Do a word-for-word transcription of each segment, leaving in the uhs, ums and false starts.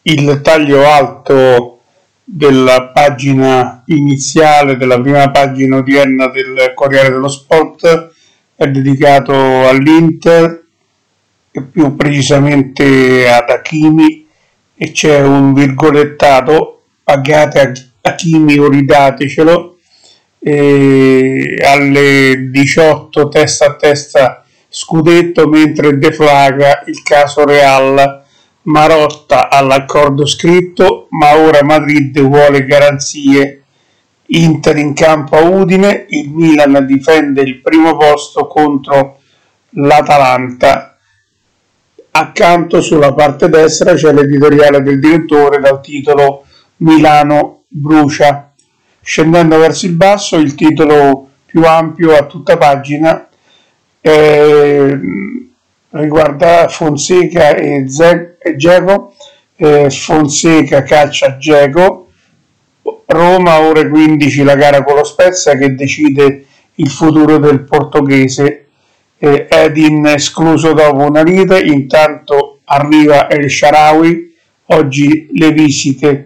il taglio alto della pagina iniziale, della prima pagina odierna del Corriere dello Sport, è dedicato all'Inter e più precisamente ad Hakimi, e c'è un virgolettato: pagate Hakimi o ridatecelo. E alle diciotto testa a testa scudetto, mentre deflagra il caso Real. Marotta all'accordo scritto, ma ora Madrid vuole garanzie. Inter in campo a Udine, il Milan difende il primo posto contro l'Atalanta. Accanto sulla parte destra c'è l'editoriale del direttore dal titolo Milano brucia. Scendendo verso il basso, il titolo più ampio a tutta pagina eh, riguarda Fonseca e Dzeko. eh, Fonseca caccia Dzeko. Roma, ore quindici, la gara con lo Spezia che decide il futuro del portoghese. eh, Edin escluso dopo una lite, intanto arriva El Shaarawy, oggi le visite.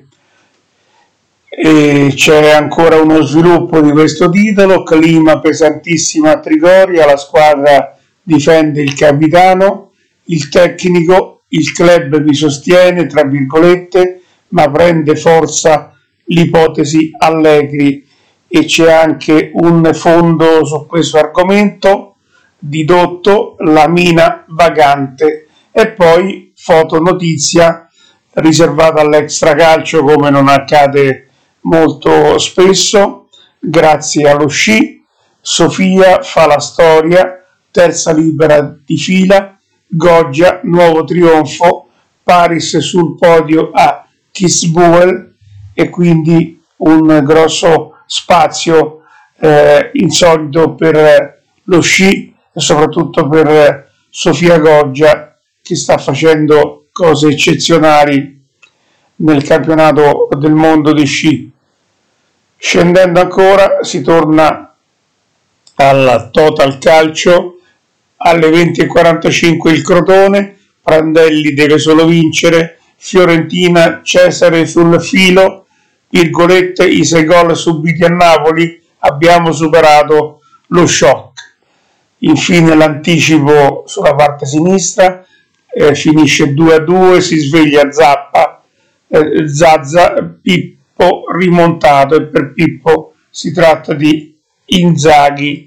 E c'è ancora uno sviluppo di questo titolo: clima pesantissimo a Trigoria, la squadra difende il capitano, il tecnico, il club mi sostiene, tra virgolette, ma prende forza l'ipotesi Allegri. E c'è anche un fondo su questo argomento, Didotto, la mina vagante. E poi fotonotizia riservata all'extracalcio, come non accade molto spesso, grazie allo sci. Sofia fa la storia, terza libera di fila. Goggia, nuovo trionfo. Paris sul podio a Kitzbühel, e quindi un grosso spazio eh, insolito per lo sci e soprattutto per Sofia Goggia, che sta facendo cose eccezionali nel campionato del mondo di sci. Scendendo ancora si torna al Total Calcio. Alle venti e quarantacinque il Crotone, Prandelli deve solo vincere, Fiorentina, Cesare sul filo, virgolette, i sei gol subiti a Napoli, abbiamo superato lo shock. Infine l'anticipo sulla parte sinistra, eh, finisce due a due, si sveglia Zappa, eh, Zazza, Pippo rimontato, e per Pippo si tratta di Inzaghi.